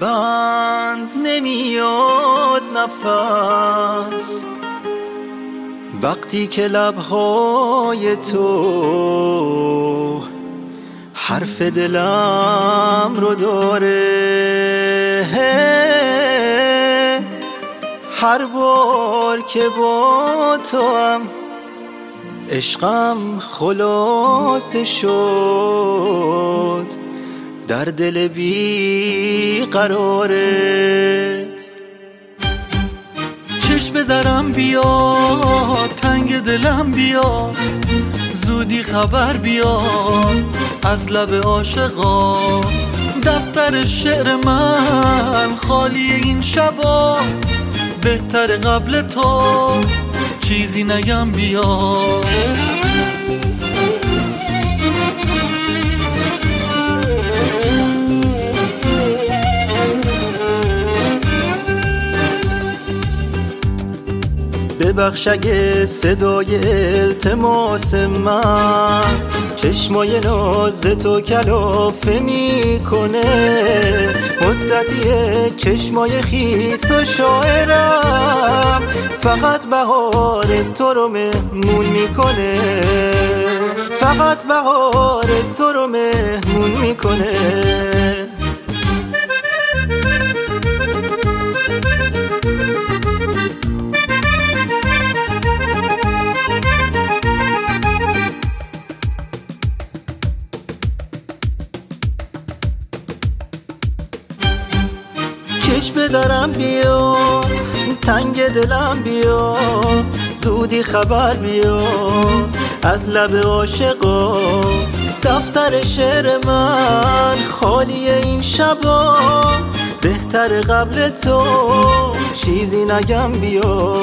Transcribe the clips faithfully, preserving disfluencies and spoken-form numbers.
بند نمیاد نفس وقتی که لبهای تو حرف دلم رو داره. هر بار که با تو هم عشقم خلاصه شد در دل بی قرارت. چشم درم بیا تنگ دلم بیا زودی خبر بیا از لب عاشقا. دفتر شعر من خالی این شبا بهتر قبل تو چیزی نگم بیا. ببخش اگه صدای التماس من چشمای ناز تو کلافه میکنه. مدتیه چشمای خیس و شاعرم فقط بهار تو رو مهمون میکنه. فقط بهار تو رو مهمون میکنه. چشم درم بیا تنگ دلم بیا زودی خبر بیا از لب عاشقا. دفتر شعر من خالی این شبا بهتر قبل تو چیزی نگم بیا.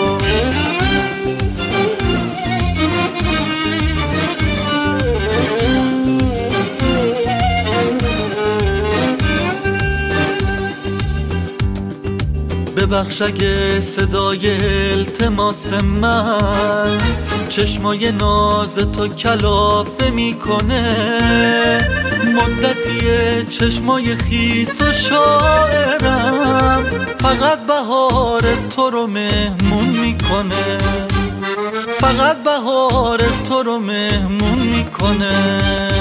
ببخش اگه صدای التماس من چشمای ناز تو کلافه میکنه. مدتیه چشمای خیس و شاعرم فقط بهار تو رو مهمون میکنه. فقط بهار تو رو مهمون میکنه.